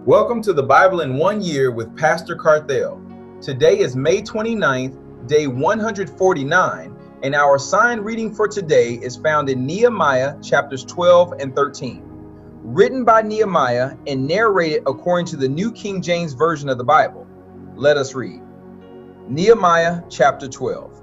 Welcome to the Bible in 1 Year with Pastor Carthel. Today is May 29th, day 149, and our assigned reading for today is found in Nehemiah chapters 12 and 13. Written by Nehemiah and narrated according to the New King James Version of the Bible. Let us read. Nehemiah chapter 12.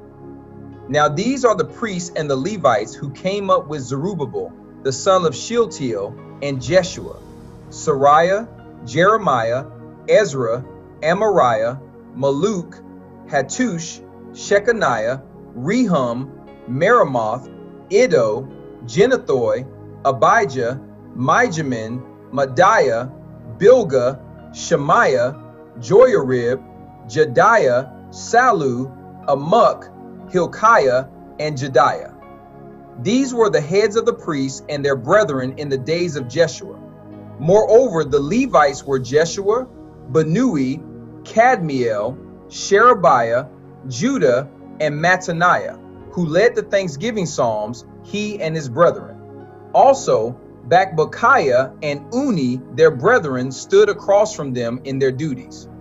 Now these are the priests and the Levites who came up with Zerubbabel, the son of Shealtiel, and Jeshua, Sariah, Jeremiah, Ezra, Amariah, Maluk, Hattush, Shechaniah, Rehum, Meremoth, Iddo, Jenathoi, Abijah, Mijamin, Madiah, Bilgah, Shemaiah, Joyarib, Jediah, Sallu, Amok, Hilkiah, and Jediah. These were the heads of the priests and their brethren in the days of Jeshua. Moreover, the Levites were Jeshua, Binnui, Kadmiel, Sherebiah, Judah, and Mattaniah, who led the thanksgiving psalms, he and his brethren. Also, Bakbukiah and Unni, their brethren, stood across from them in their duties.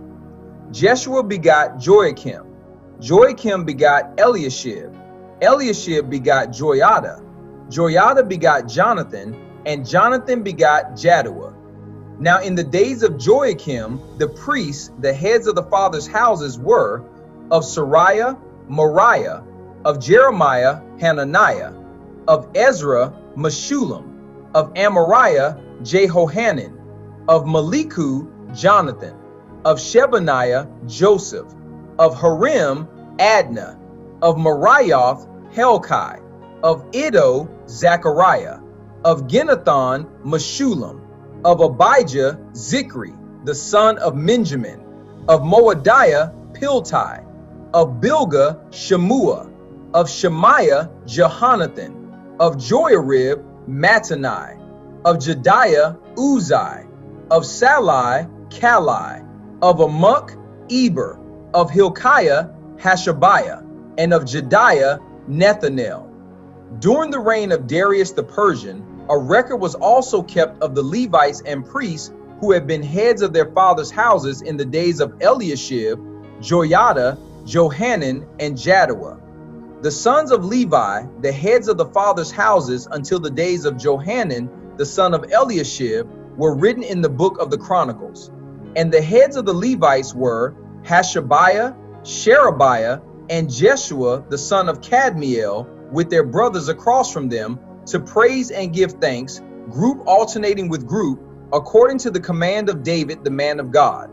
Jeshua begot Joachim. Joachim begot Eliashib. Eliashib begot Joiada. Joiada begot Jonathan, and Jonathan begot Jaddua. Now in the days of Joachim, the priests, the heads of the fathers' houses were of Sariah, Moriah, of Jeremiah, Hananiah, of Ezra, Meshullam, of Amariah, Jehohanan, of Maliku, Jonathan, of Shebaniah, Joseph, of Harim, Adnah, of Meraioth, Helkai, of Iddo, Zechariah, of Ginnethon, Meshullam, of Abijah, Zikri, the son of Benjamin, of Moadiah, Piltai, of Bilgah, Shemua, of Shemaiah, Jehonathan, of Joyarib, Mattani, of Jediah, Uzai, of Salai, Kalai, of Amok, Eber, of Hilkiah, Hashabiah, and of Jediah, Nethanel. During the reign of Darius the Persian, a record was also kept of the Levites and priests who had been heads of their fathers' houses in the days of Eliashib, Joiada, Johanan, and Jaddua. The sons of Levi, the heads of the fathers' houses until the days of Johanan, the son of Eliashib, were written in the book of the Chronicles. And the heads of the Levites were Hashabiah, Sherebiah, and Jeshua, the son of Kadmiel, with their brothers across from them, to praise and give thanks, group alternating with group, according to the command of David, the man of God.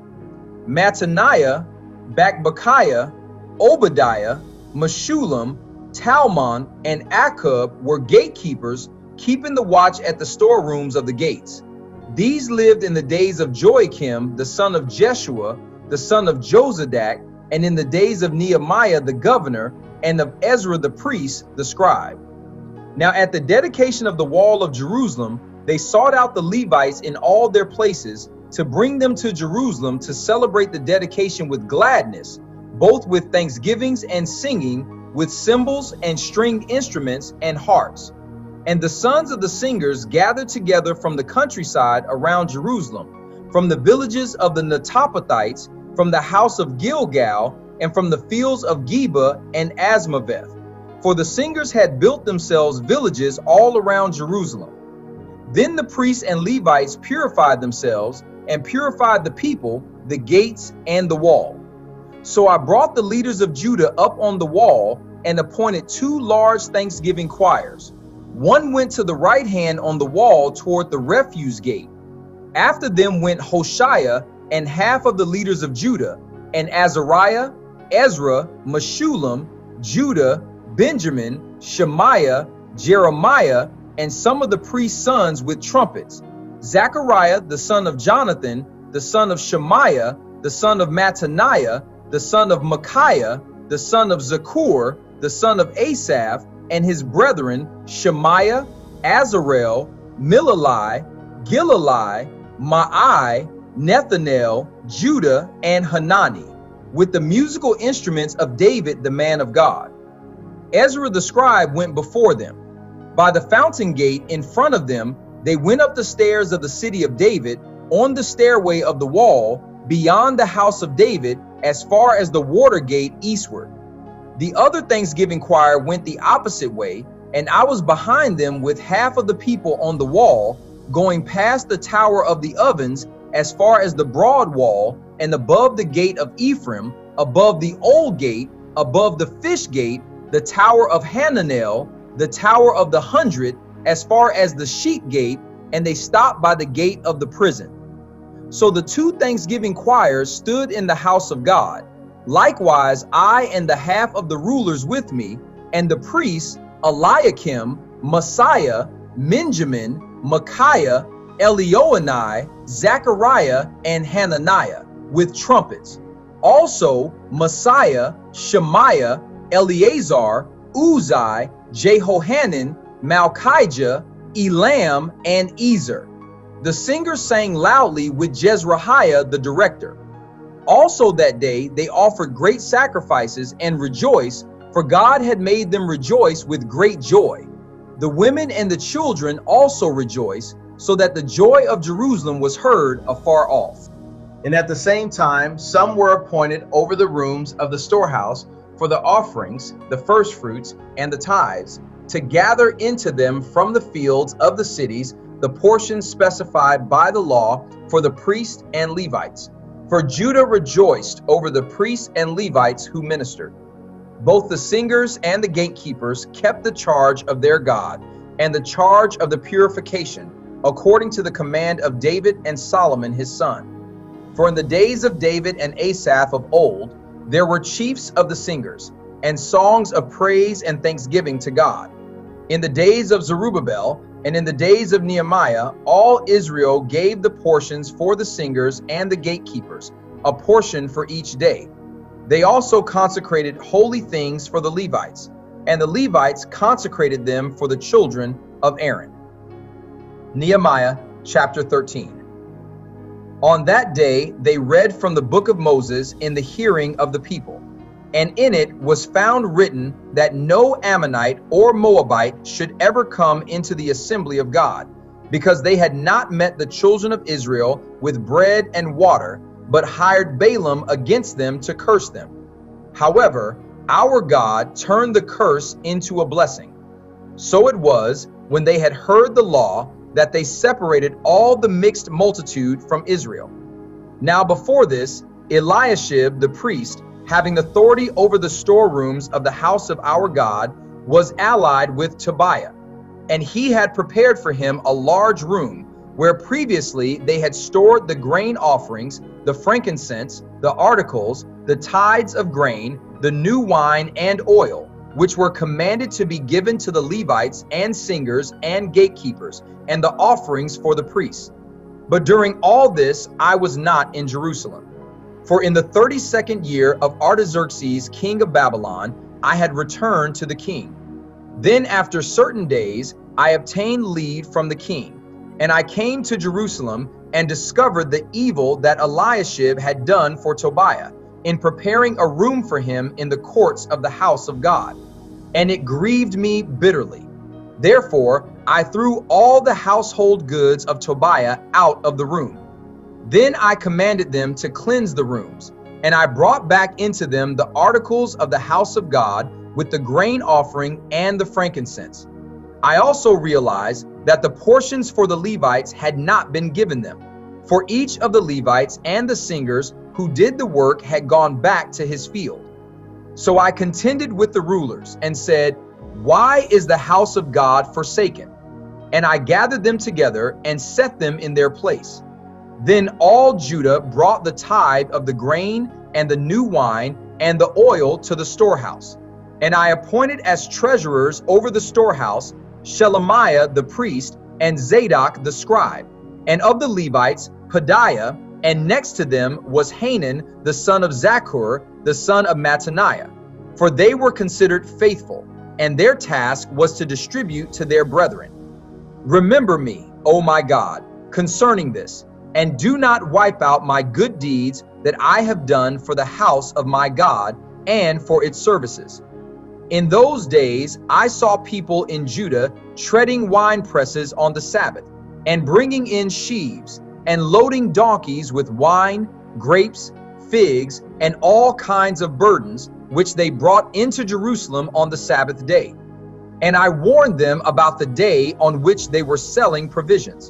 Mattaniah, Bakbukiah, Obadiah, Meshullam, Talmon, and Akub were gatekeepers, keeping the watch at the storerooms of the gates. These lived in the days of Joachim, the son of Jeshua, the son of Josadak, and in the days of Nehemiah the governor, and of Ezra the priest, the scribe. Now at the dedication of the wall of Jerusalem, they sought out the Levites in all their places to bring them to Jerusalem to celebrate the dedication with gladness, both with thanksgivings and singing, with cymbals and stringed instruments and harps. And the sons of the singers gathered together from the countryside around Jerusalem, from the villages of the Netophathites, from the house of Gilgal, and from the fields of Geba and Asmaveth. For the singers had built themselves villages all around Jerusalem. Then the priests and Levites purified themselves and purified the people, the gates, and the wall. So I brought the leaders of Judah up on the wall and appointed 2 large thanksgiving choirs. One went to the right hand on the wall toward the refuse gate. After them went Hoshea and half of the leaders of Judah, and Azariah, Ezra, Meshullam, Judah, Benjamin, Shemaiah, Jeremiah, and some of the priest's sons with trumpets, Zechariah, the son of Jonathan, the son of Shemaiah, the son of Mattaniah, the son of Micaiah, the son of Zakur, the son of Asaph, and his brethren, Shemaiah, Azarel, Milalai, Gilalai, Maai, Nethanel, Judah, and Hanani, with the musical instruments of David, the man of God. Ezra the scribe went before them. By the fountain gate in front of them, they went up the stairs of the city of David, on the stairway of the wall, beyond the house of David, as far as the water gate eastward. The other thanksgiving choir went the opposite way, and I was behind them with half of the people on the wall, going past the tower of the ovens as far as the broad wall, and above the gate of Ephraim, above the old gate, above the fish gate, the tower of Hananel, the tower of the 100, as far as the sheep gate, and they stopped by the gate of the prison. So the two thanksgiving choirs stood in the house of God. Likewise, I and the half of the rulers with me, and the priests, Eliakim, Messiah, Benjamin, Micaiah, Elioenai, Zechariah, and Hananiah, with trumpets. Also Messiah, Shemaiah, Eleazar, Uzai, Jehohanan, Malchijah, Elam, and Ezer. The singers sang loudly with Jezrahiah the director. Also that day they offered great sacrifices and rejoiced, for God had made them rejoice with great joy. The women and the children also rejoiced, so that the joy of Jerusalem was heard afar off. And at the same time, some were appointed over the rooms of the storehouse for the offerings, the firstfruits, and the tithes, to gather into them from the fields of the cities the portions specified by the law for the priests and Levites. For Judah rejoiced over the priests and Levites who ministered. Both the singers and the gatekeepers kept the charge of their God and the charge of the purification, according to the command of David and Solomon his son. For in the days of David and Asaph of old, there were chiefs of the singers, and songs of praise and thanksgiving to God. In the days of Zerubbabel and in the days of Nehemiah, all Israel gave the portions for the singers and the gatekeepers, a portion for each day. They also consecrated holy things for the Levites, and the Levites consecrated them for the children of Aaron. Nehemiah chapter 13. On that day they read from the book of Moses in the hearing of the people, and in it was found written that no Ammonite or Moabite should ever come into the assembly of God, because they had not met the children of Israel with bread and water, but hired Balaam against them to curse them. However, our God turned the curse into a blessing. So it was, when they had heard the law, that they separated all the mixed multitude from Israel. Now before this, Eliashib the priest, having authority over the storerooms of the house of our God, was allied with Tobiah, and he had prepared for him a large room, where previously they had stored the grain offerings, the frankincense, the articles, the tithes of grain, the new wine and oil, which were commanded to be given to the Levites and singers and gatekeepers, and the offerings for the priests. But during all this I was not in Jerusalem. For in the 32nd year of Artaxerxes king of Babylon, I had returned to the king. Then after certain days I obtained leave from the king, and I came to Jerusalem and discovered the evil that Eliashib had done for Tobiah, in preparing a room for him in the courts of the house of God. And it grieved me bitterly. Therefore I threw all the household goods of Tobiah out of the room. Then I commanded them to cleanse the rooms, and I brought back into them the articles of the house of God with the grain offering and the frankincense. I also realized that the portions for the Levites had not been given them, for each of the Levites and the singers who did the work had gone back to his field. So I contended with the rulers and said, "Why is the house of God forsaken?" And I gathered them together and set them in their place. Then all Judah brought the tithe of the grain and the new wine and the oil to the storehouse. And I appointed as treasurers over the storehouse Shelemiah the priest and Zadok the scribe, and of the Levites Pedaiah, and next to them was Hanan the son of Zaccur, the son of Mattaniah. For they were considered faithful, and their task was to distribute to their brethren. Remember me, O my God, concerning this, and do not wipe out my good deeds that I have done for the house of my God and for its services. In those days I saw people in Judah treading wine presses on the Sabbath, and bringing in sheaves, and loading donkeys with wine, grapes, figs, and all kinds of burdens, which they brought into Jerusalem on the Sabbath day. And I warned them about the day on which they were selling provisions.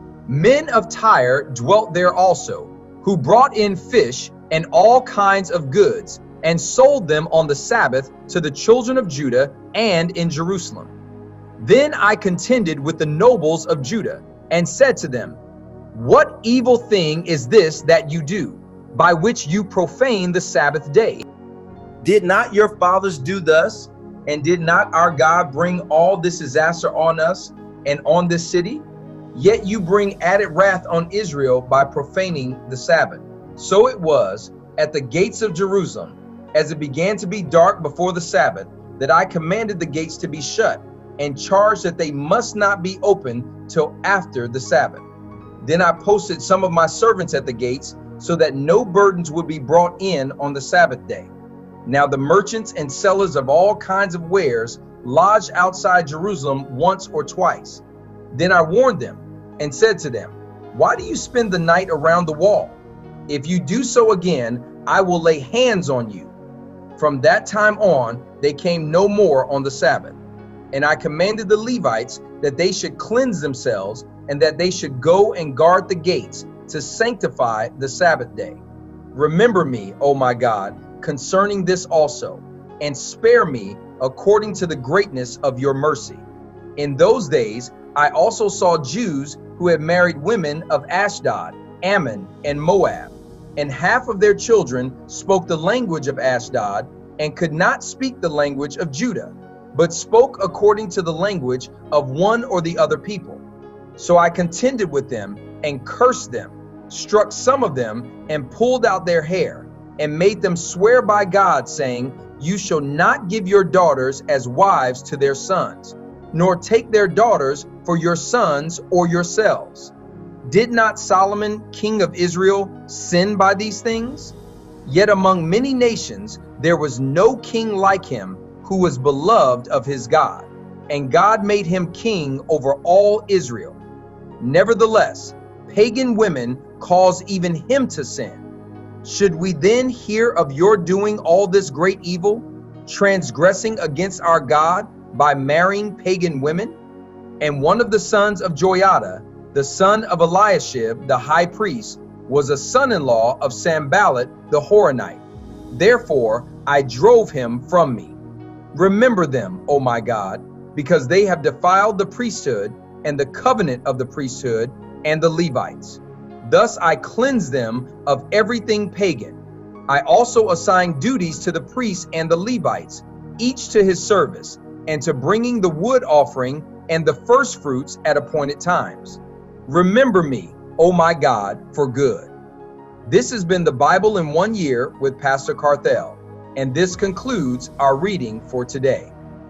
Men of Tyre dwelt there also, who brought in fish and all kinds of goods, and sold them on the Sabbath to the children of Judah and in Jerusalem. Then I contended with the nobles of Judah, and said to them, What evil thing is this that you do, by which you profane the Sabbath day? Did not your fathers do thus? And did not our God bring all this disaster on us and on this city? Yet you bring added wrath on Israel by profaning the Sabbath. So it was at the gates of Jerusalem, as it began to be dark before the Sabbath, that I commanded the gates to be shut, and charged that they must not be opened till after the Sabbath. Then I posted some of my servants at the gates, so that no burdens would be brought in on the Sabbath day. Now the merchants and sellers of all kinds of wares lodged outside Jerusalem once or twice. Then I warned them and said to them, Why do you spend the night around the wall? If you do so again, I will lay hands on you. From that time on, they came no more on the Sabbath. And I commanded the Levites that they should cleanse themselves, and that they should go and guard the gates to sanctify the Sabbath day. Remember me, O my God, concerning this also, and spare me according to the greatness of your mercy. In those days, I also saw Jews who had married women of Ashdod, Ammon, and Moab, and half of their children spoke the language of Ashdod and could not speak the language of Judah, but spoke according to the language of one or the other people. So I contended with them and cursed them, struck some of them and pulled out their hair, and made them swear by God, saying, You shall not give your daughters as wives to their sons, nor take their daughters for your sons or yourselves. Did not Solomon, king of Israel, sin by these things? Yet among many nations there was no king like him, who was beloved of his God, and God made him king over all Israel. Nevertheless, pagan women cause even him to sin. Should we then hear of your doing all this great evil, transgressing against our God by marrying pagan women? And one of the sons of Joiada, the son of Eliashib, the high priest, was a son-in-law of Sanballat the Horonite. Therefore I drove him from me. Remember them, O my God, because they have defiled the priesthood and the covenant of the priesthood and the Levites. Thus I cleanse them of everything pagan. I also assign duties to the priests and the Levites, each to his service, and to bringing the wood offering and the first fruits at appointed times. Remember me, O my God, for good. This has been the Bible in 1 year with Pastor Carthel, and this concludes our reading for today.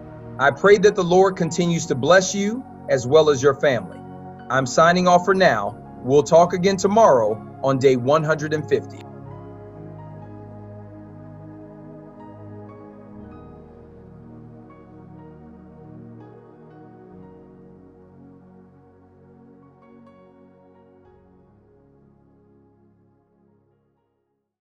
I pray that the Lord continues to bless you as well as your family. I'm signing off for now. We'll talk again tomorrow on day 150.